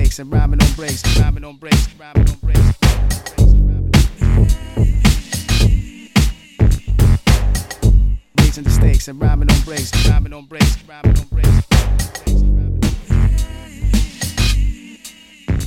stakes and rhyming on breaks, rhyming on breaks, rhyming on breaks. Raising the stakes and rhyming on breaks, rhyming on breaks, rhyming on breaks.